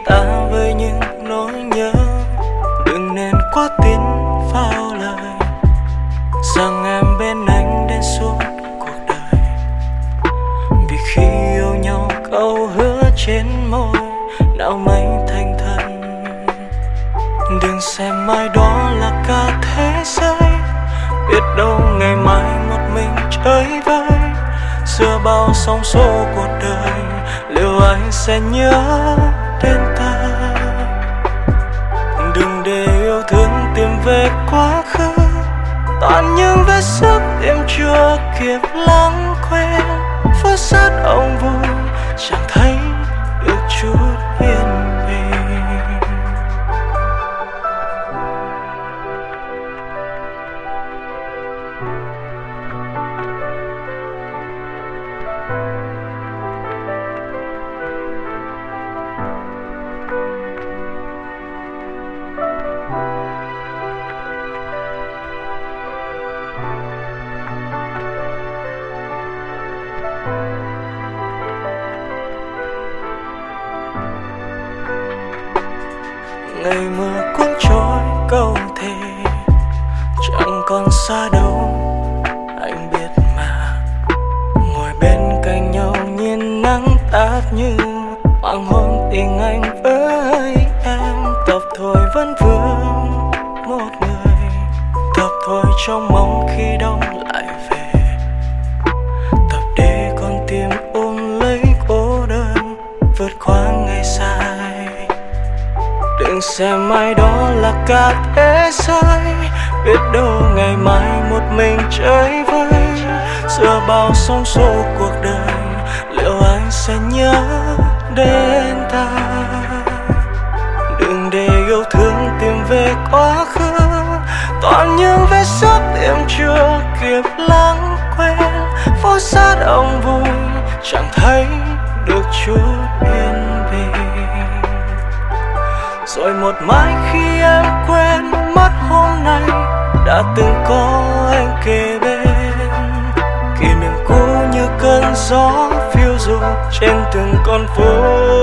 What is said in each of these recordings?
ta với những nỗi nhớ. Đừng nên quá tin vào lời rằng em bên anh đến suốt cuộc đời. Vì khi yêu nhau câu hứa trên môi nào mấy thành thân. Đừng xem ai đó là cả thế giới, biết đâu ngày mai một mình chơi vơi. Giữa bao sóng số cuộc đời liệu anh sẽ nhớ đến ta. Đừng để yêu thương tìm về quá khứ, toàn những vết sức em chưa kịp lãng quên. Phút giây ông vui chẳng thấy được chút yên bình. Ngày mưa cuốn trôi câu thề chẳng còn xa đâu, anh biết mà. Ngồi bên cạnh nhau nhìn nắng táp như hoàng hôn tình anh với em. Tập thôi vẫn vương một người, tập thôi trong mong khi đông lại về. Tập để con tim ôm lấy cô đơn vượt qua ngày dài. Đừng xem ai đó là cả thế giới, biết đâu ngày mai một mình chơi vơi. Giữa bao sóng số cuộc đời liệu anh sẽ nhớ đến ta. Đừng để yêu thương tìm về quá khứ, toàn những vết xước em chưa kịp lãng quên. Phố sát ông vui chẳng thấy được chút yên bình. Rồi một mai khi em quên mất hôm nay đã từng có anh kề bên. Kỷ niệm cũ như cơn gió phiêu du trên từng con phố.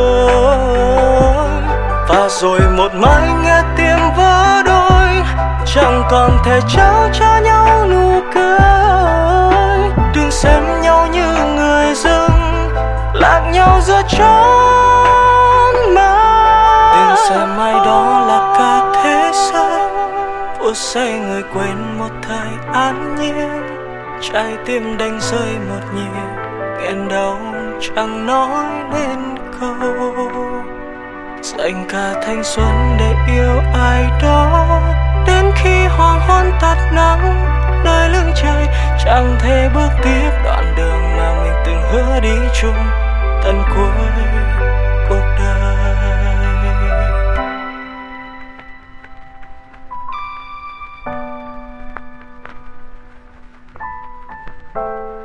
Và rồi một mai nghe tiếng vỡ đôi, chẳng còn thể trao cho nhau nụ cười. Đừng xem nhau như người dưng lạc nhau giữa chốn mơ. Đừng xem ai đó là cả thế giới, phút giây người quên một thời an nhiên. Trái tim đánh rơi một nhịp nghẹn đau chẳng nói nên câu. Dành cả thanh xuân để yêu ai đó, đến khi hoàng hôn tắt nắng nơi lưng trời chẳng thể bước tiếp đoạn đường mà mình từng hứa đi chung tận cuối cuộc đời.